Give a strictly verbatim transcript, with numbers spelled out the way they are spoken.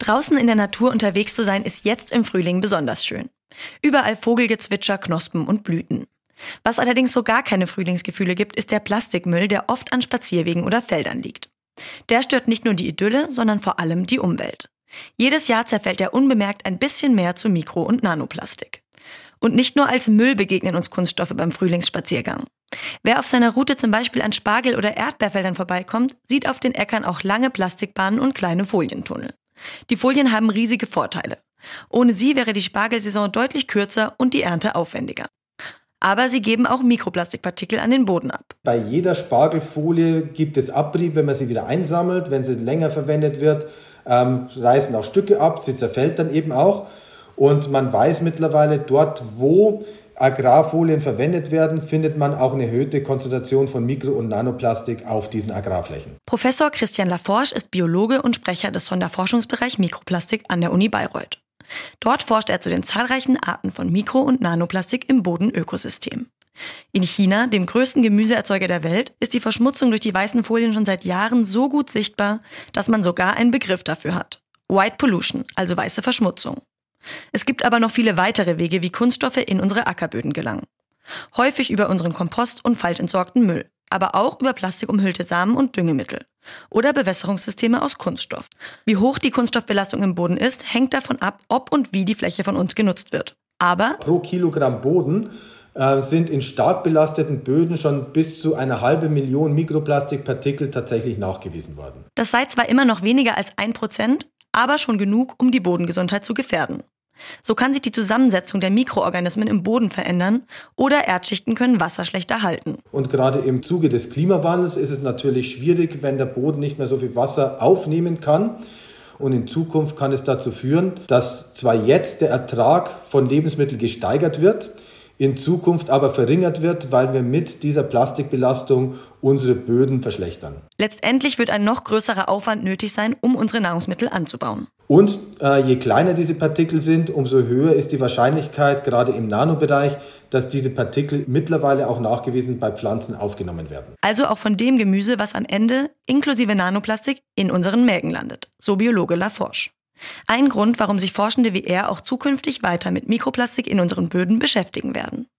Draußen in der Natur unterwegs zu sein, ist jetzt im Frühling besonders schön. Überall Vogelgezwitscher, Knospen und Blüten. Was allerdings so gar keine Frühlingsgefühle gibt, ist der Plastikmüll, der oft an Spazierwegen oder Feldern liegt. Der stört nicht nur die Idylle, sondern vor allem die Umwelt. Jedes Jahr zerfällt er unbemerkt ein bisschen mehr zu Mikro- und Nanoplastik. Und nicht nur als Müll begegnen uns Kunststoffe beim Frühlingsspaziergang. Wer auf seiner Route zum Beispiel an Spargel- oder Erdbeerfeldern vorbeikommt, sieht auf den Äckern auch lange Plastikbahnen und kleine Folientunnel. Die Folien haben riesige Vorteile. Ohne sie wäre die Spargelsaison deutlich kürzer und die Ernte aufwendiger. Aber sie geben auch Mikroplastikpartikel an den Boden ab. Bei jeder Spargelfolie gibt es Abrieb, wenn man sie wieder einsammelt. Wenn sie länger verwendet wird, ähm, reißen auch Stücke ab, sie zerfällt dann eben auch. Und man weiß mittlerweile, dort wo Agrarfolien verwendet werden, findet man auch eine erhöhte Konzentration von Mikro- und Nanoplastik auf diesen Agrarflächen. Professor Christian Laforge ist Biologe und Sprecher des Sonderforschungsbereichs Mikroplastik an der Uni Bayreuth. Dort forscht er zu den zahlreichen Arten von Mikro- und Nanoplastik im Bodenökosystem. In China, dem größten Gemüseerzeuger der Welt, ist die Verschmutzung durch die weißen Folien schon seit Jahren so gut sichtbar, dass man sogar einen Begriff dafür hat. White Pollution, also weiße Verschmutzung. Es gibt aber noch viele weitere Wege, wie Kunststoffe in unsere Ackerböden gelangen. Häufig über unseren Kompost und falsch entsorgten Müll, aber auch über plastikumhüllte Samen und Düngemittel. Oder Bewässerungssysteme aus Kunststoff. Wie hoch die Kunststoffbelastung im Boden ist, hängt davon ab, ob und wie die Fläche von uns genutzt wird. Aber pro Kilogramm Boden äh, sind in stark belasteten Böden schon bis zu eine halbe Million Mikroplastikpartikel tatsächlich nachgewiesen worden. Das sei zwar immer noch weniger als ein Prozent, aber schon genug, um die Bodengesundheit zu gefährden. So kann sich die Zusammensetzung der Mikroorganismen im Boden verändern oder Erdschichten können Wasser schlechter halten. Und gerade im Zuge des Klimawandels ist es natürlich schwierig, wenn der Boden nicht mehr so viel Wasser aufnehmen kann. Und in Zukunft kann es dazu führen, dass zwar jetzt der Ertrag von Lebensmitteln gesteigert wird, in Zukunft aber verringert wird, weil wir mit dieser Plastikbelastung unsere Böden verschlechtern. Letztendlich wird ein noch größerer Aufwand nötig sein, um unsere Nahrungsmittel anzubauen. Und äh, je kleiner diese Partikel sind, umso höher ist die Wahrscheinlichkeit, gerade im Nanobereich, dass diese Partikel mittlerweile auch nachgewiesen bei Pflanzen aufgenommen werden. Also auch von dem Gemüse, was am Ende, inklusive Nanoplastik, in unseren Mägen landet. So Biologe Laforge. Ein Grund, warum sich Forschende wie er auch zukünftig weiter mit Mikroplastik in unseren Böden beschäftigen werden.